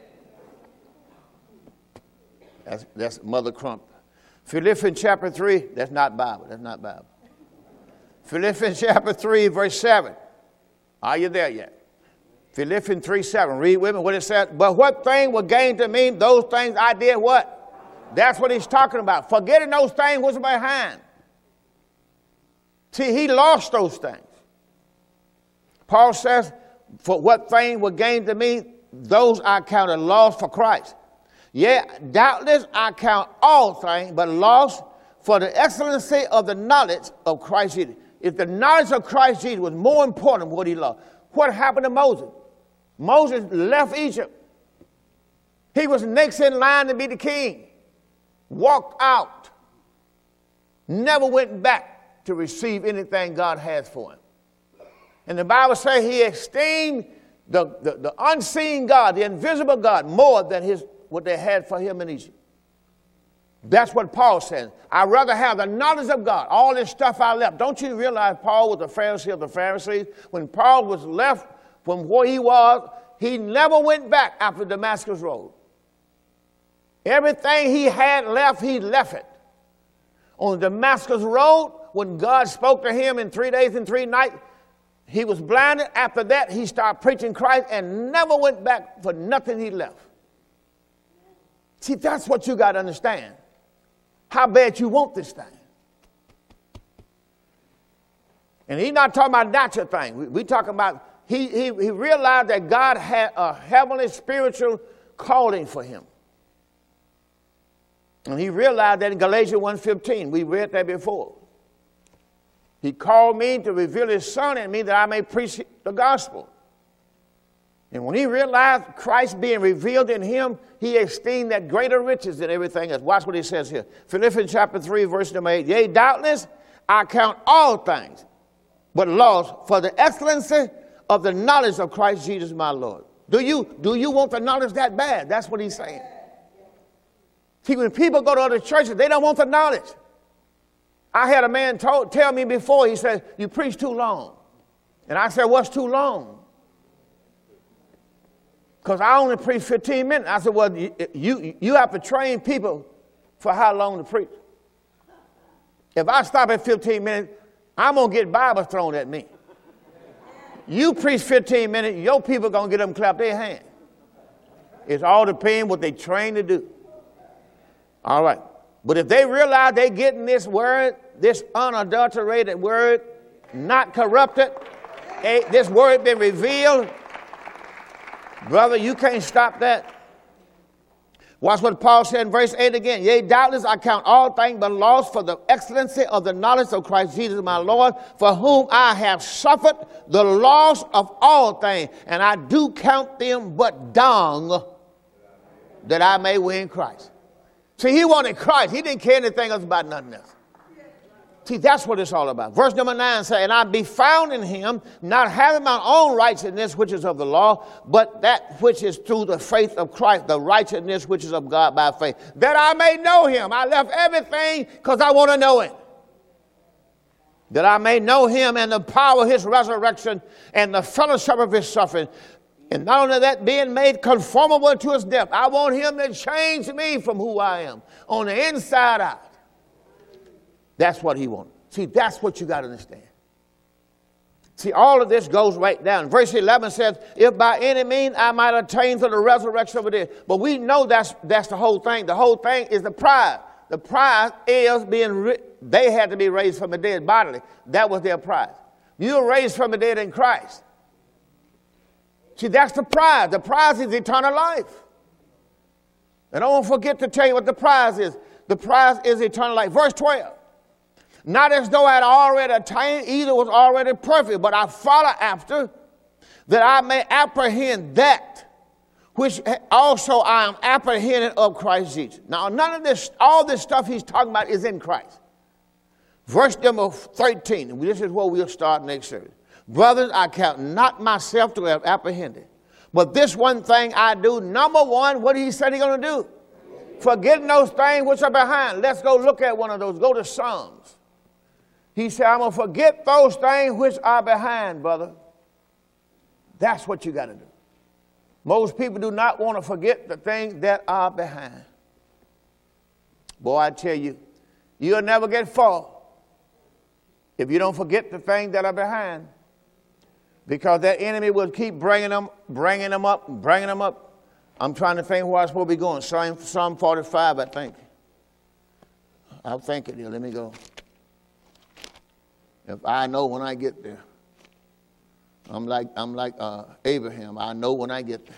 That's, that's Mother Crump. Philippians chapter three, that's not Bible. That's not Bible. Philippians chapter three, verse seven. Are you there yet? Philippians three, seven. Read with me what it said. But what thing were gained to me, those things I did what? That's what he's talking about. Forgetting those things was behind. See, he lost those things. Paul says, for what thing were gained to me, those I counted lost for Christ. Yea, doubtless I count all things, but lost for the excellency of the knowledge of Christ Jesus. If the knowledge of Christ Jesus was more important than what he lost, what happened to Moses? Moses left Egypt. He was next in line to be the king. Walked out. Never went back to receive anything God has for him. And the Bible says he esteemed the, the, the unseen God, the invisible God, more than his what they had for him in Egypt. That's what Paul said. I'd rather have the knowledge of God. All this stuff I left. Don't you realize Paul was the Pharisee of the Pharisees? When Paul was left from where he was, he never went back after Damascus Road. Everything he had left, he left it. On Damascus Road, when God spoke to him in three days and three nights, he was blinded. After that, he started preaching Christ and never went back for nothing he left. See, that's what you got to understand. How bad you want this thing. And he's not talking about natural things. We, we talking about, he, he, he realized that God had a heavenly spiritual calling for him. And he realized that in Galatians one fifteen. We read that before. He called me to reveal his son in me that I may preach the gospel. And when he realized Christ being revealed in him, he esteemed that greater riches than everything else. Watch what he says here. Philippians chapter three, verse number eight. Yea, doubtless I count all things but loss for the excellency of the knowledge of Christ Jesus my Lord. Do you, do you want the knowledge that bad? That's what he's saying. See, when people go to other churches, they don't want the knowledge. I had a man told, tell me before, he said, you preach too long. And I said, what's too long? Because I only preach fifteen minutes. I said, well, you, you, you have to train people for how long to preach. If I stop at fifteen minutes, I'm going to get Bibles thrown at me. You preach fifteen minutes, your people are going to get them clap their hands. It's all depending what they train to do. All right. But if they realize they're getting this word, this unadulterated word, not corrupted, this word been revealed, brother, you can't stop that. Watch what Paul said in verse eight again. Yea, doubtless I count all things but loss for the excellency of the knowledge of Christ Jesus my Lord, for whom I have suffered the loss of all things, and I do count them but dung, that I may win Christ. See, he wanted Christ. He didn't care anything else about nothing else. See, that's what it's all about. Verse number nine says, and I be found in him, not having my own righteousness, which is of the law, but that which is through the faith of Christ, the righteousness which is of God by faith, that I may know him. I left everything because I want to know him. That I may know him and the power of his resurrection and the fellowship of his suffering. And not only that, being made conformable to his death. I want him to change me from who I am on the inside out. That's what he wants. See, that's what you got to understand. See, all of this goes right down. Verse eleven says, if by any means I might attain to the resurrection of the dead. But we know that's, that's the whole thing. The whole thing is the prize. The prize is being, they had to be raised from the dead bodily. That was their prize. You were raised from the dead in Christ. See, that's the prize. The prize is eternal life. And don't forget to tell you what the prize is. The prize is eternal life. Verse twelve. Not as though I had already attained, either was already perfect, but I follow after, that I may apprehend that which also I am apprehended of Christ Jesus. Now, none of this, all this stuff he's talking about is in Christ. Verse number thirteen, and this is where we'll start next service. Brothers, I count not myself to have apprehended, but this one thing I do. Number one, what he said he's going to do? Forgetting those things which are behind. Let's go look at one of those. Go to Psalms. He said, I'm going to forget those things which are behind, brother. That's what you got to do. Most people do not want to forget the things that are behind. Boy, I tell you, you'll never get far if you don't forget the things that are behind. Because that enemy will keep bringing them, bringing them up, bringing them up. I'm trying to think where I'm supposed to be going. Psalm, Psalm forty-five, I think. I'll think it here. Let me go. If I know when I get there. I'm like, I'm like uh, Abraham. I know when I get there.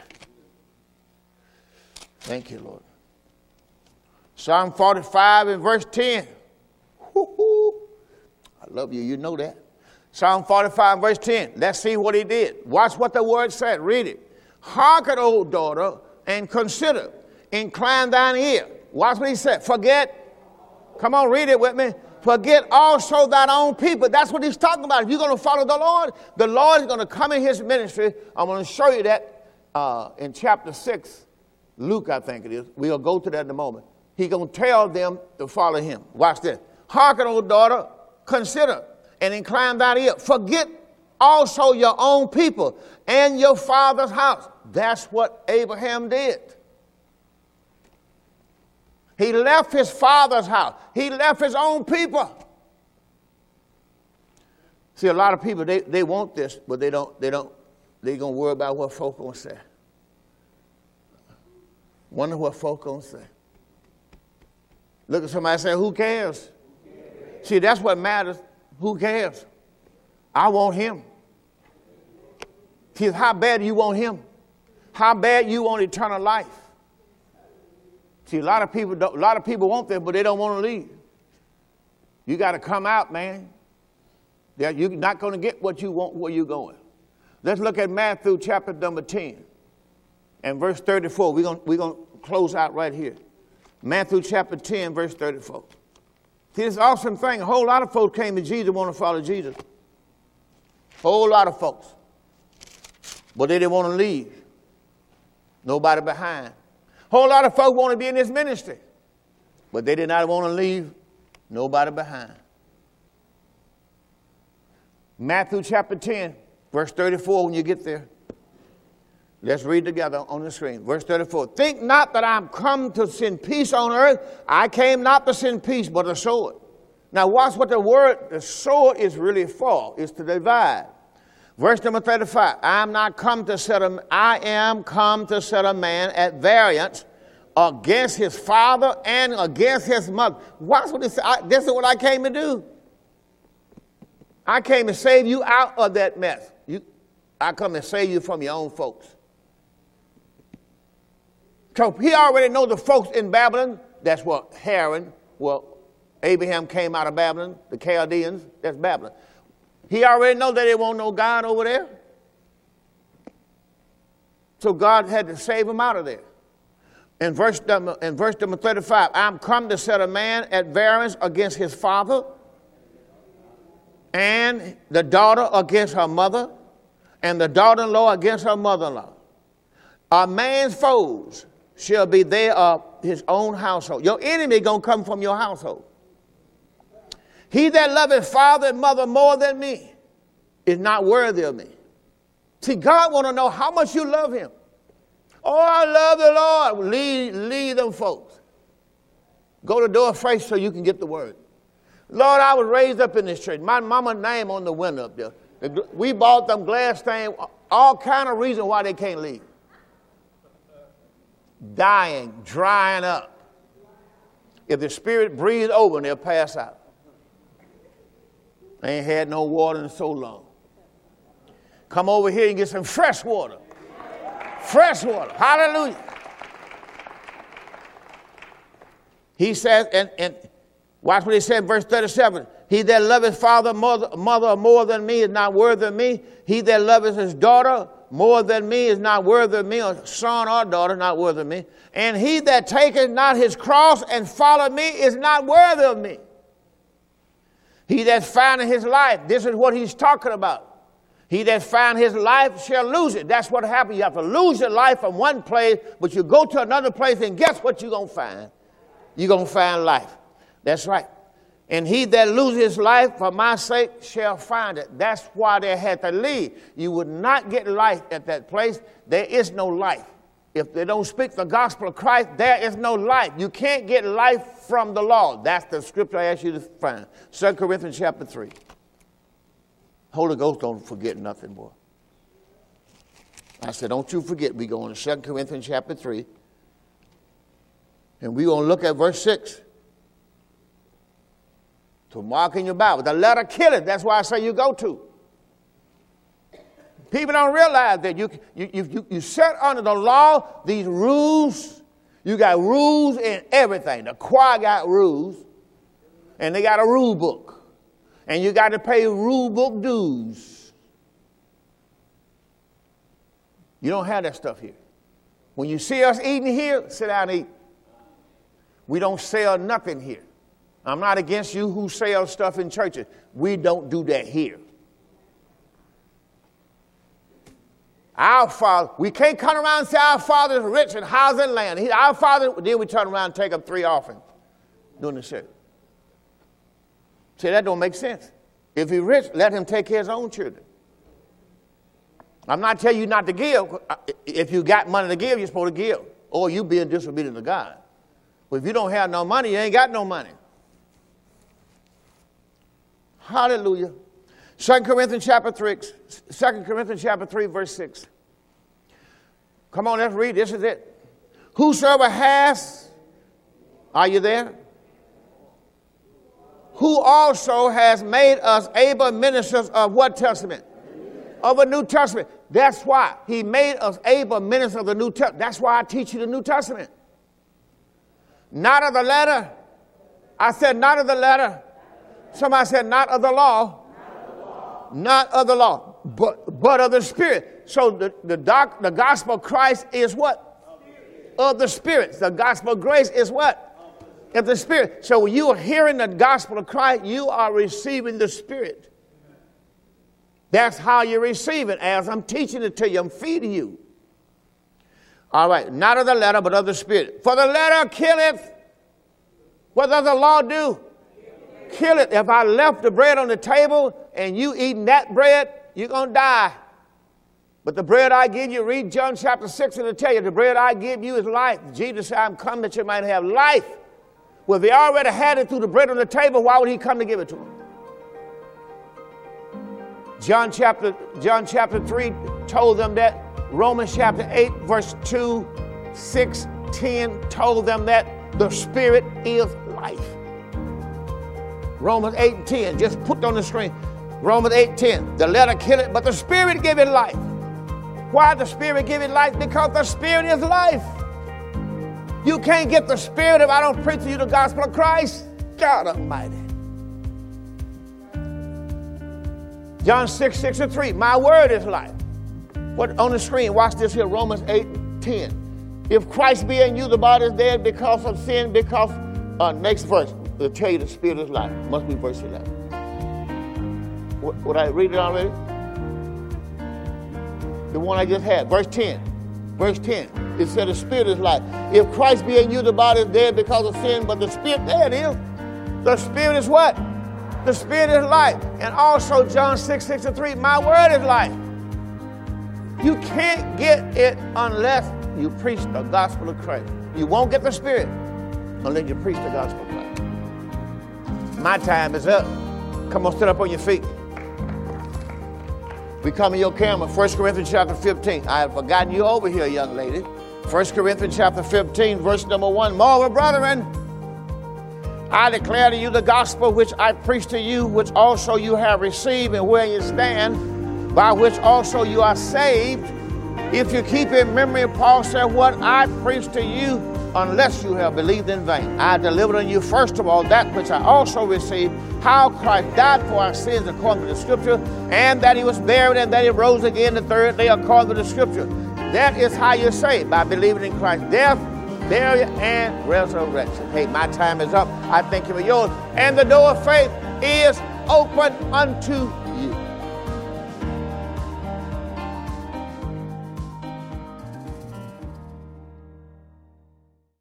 Thank you, Lord. Psalm forty-five and verse ten. Woo-hoo. I love you. You know that. Psalm forty-five, verse ten. Let's see what he did. Watch what the word said. Read it. Hearken, O daughter, and consider. Incline thine ear. Watch what he said. Forget. Come on, read it with me. Forget also thine own people. That's what he's talking about. If you're going to follow the Lord, the Lord is going to come in his ministry. I'm going to show you that uh, in chapter six, Luke, I think it is. We'll go to that in a moment. He's going to tell them to follow him. Watch this. Hearken, O daughter, consider, and incline thine ear. Forget also your own people and your father's house. That's what Abraham did. He left his father's house. He left his own people. See, a lot of people, they, they want this, but they don't, they don't, they're going to worry about what folk going to say. Wonder what folk going to say. Look at somebody and say, who cares? Who cares? See, that's what matters. Who cares? I want him. See, how bad do you want him? How bad you want eternal life? See, a lot of people don't, a lot of people want that, but they don't want to leave. You got to come out, man. You're not going to get what you want where you're going. Let's look at Matthew chapter number ten and verse thirty-four. We're going we're going to close out right here. Matthew chapter ten, verse thirty-four. See, this awesome thing. A whole lot of folks came to Jesus, want to follow Jesus. A whole lot of folks. But they didn't want to leave. Nobody behind. A whole lot of folks want to be in this ministry. But they did not want to leave. Nobody behind. Matthew chapter ten, verse thirty-four, when you get there. Let's read together on the screen. Verse thirty-four. Think not that I am come to send peace on earth. I came not to send peace, but a sword. Now watch what the word, the sword is really for, is to divide. Verse number thirty-five. I am not come to set a, I am come to set a man at variance against his father and against his mother. Watch what it says. This is what I came to do. I came to save you out of that mess. You, I come to save you from your own folks. So he already knows the folks in Babylon. That's what Haran, well, Abraham came out of Babylon, the Chaldeans, that's Babylon. He already knows that they won't know God over there. So God had to save him out of there. In verse, number, in verse number thirty-five, I'm come to set a man at variance against his father, and the daughter against her mother, and the daughter-in-law against her mother-in-law. A man's foes shall be they of his own household. Your enemy going to come from your household. He that loveth father and mother more than me is not worthy of me. See, God want to know how much you love him. Oh, I love the Lord. Lead, lead them folks. Go to the door first so you can get the word. Lord, I was raised up in this church. My mama's name on the window up there. We bought them glass stains, all kind of reasons why they can't leave. Dying, drying up. If the Spirit breathes over them, they'll pass out. They ain't had no water in so long. Come over here and get some fresh water. Fresh water. Hallelujah. He says, and, and watch what he said in verse thirty-seven. He that loveth father, mother, mother more than me is not worthy of me. He that loveth his daughter more than me is not worthy of me, or son or daughter not worthy of me. And he that taketh not his cross and follow me is not worthy of me. He that findeth his life, this is what he's talking about. He that find his life shall lose it. That's what happens. You have to lose your life from one place, but you go to another place, and guess what you're going to find? You're going to find life. That's right. And he that loses his life for my sake shall find it. That's why they had to leave. You would not get life at that place. There is no life. If they don't speak the gospel of Christ, there is no life. You can't get life from the law. That's the scripture I asked you to find. Second Corinthians chapter three. Holy Ghost don't forget nothing, boy. I said, don't you forget. We're going to Second Corinthians chapter three. And we're going to look at verse six. To mark in your Bible. The letter kill it. That's why I say you go to. People don't realize that you, you, you, you set under the law these rules. You got rules in everything. The choir got rules. And they got a rule book. And you got to pay rule book dues. You don't have that stuff here. When you see us eating here, sit down and eat. We don't sell nothing here. I'm not against you who sell stuff in churches. We don't do that here. Our Father, we can't come around and say our Father is rich and housing land. He, our Father, then we turn around and take up three offerings during the service. See, that don't make sense. If he's rich, let him take care of his own children. I'm not telling you not to give. If you got money to give, you're supposed to give. Or you being disobedient to God. But if you don't have no money, you ain't got no money. Hallelujah. Second Corinthians chapter three, Second Corinthians chapter three, verse six. Come on, let's read. This is it. Whosoever has, are you there? Who also has made us able ministers of what testament? Of the New Testament. That's why he made us able ministers of the New Testament. That's why I teach you the New Testament. Not of the letter. I said not of the letter. Somebody said not of the law. Not of the law, not of the law but, but of the Spirit. So the, the, doc, the gospel of Christ is what? Spirit. Of the Spirit. The gospel of grace is what? Of the Spirit. So when you are hearing the gospel of Christ, you are receiving the Spirit. That's how you receive it. As I'm teaching it to you, I'm feeding you. All right, not of the letter, but of the Spirit. For the letter killeth. What does the law do? Kill it. If I left the bread on the table and you eating that bread, you're going to die. But the bread I give you, read John chapter six, and it'll tell you, the bread I give you is life. Jesus said, I'm come that you might have life. Well, if they already had it through the bread on the table, why would he come to give it to them? John chapter, John chapter three told them that. Romans chapter eight, verse two, six, ten told them that the Spirit is life. Romans eight and ten, just put on the screen. Romans eight, ten, the letter kill it, but the Spirit give it life. Why the Spirit give it life? Because the Spirit is life. You can't get the Spirit if I don't preach to you the gospel of Christ. God Almighty. John six, six and three, my word is life. What on the screen, watch this here, Romans eight, ten. If Christ be in you, the body is dead because of sin, because, uh, next verse, it'll tell you the spirit is life. Must be verse eleven. What, would I read it already? The one I just had, verse ten. Verse ten, it said the spirit is life. If Christ be in you, the body is dead because of sin, but the spirit, there it is. The spirit is what? The spirit is life. And also John six sixty-three, my word is life. You can't get it unless you preach the gospel of Christ. You won't get the spirit unless you preach the gospel of Christ. My time is up. Come on, sit up on your feet. We come to your camera, First Corinthians chapter fifteen. I have forgotten you over here, young lady. First Corinthians chapter fifteen, verse number one. Moreover, brethren, I declare to you the gospel which I preached to you, which also you have received, and where you stand, by which also you are saved. If you keep in memory, Paul said, what I preached to you, unless you have believed in vain. I delivered unto you first of all that which I also received, how Christ died for our sins according to the Scripture, and that he was buried, and that he rose again the third day according to the Scripture. That is how you're saved, by believing in Christ's death, burial, and resurrection. Hey, my time is up. I thank you for yours. And the door of faith is open unto you.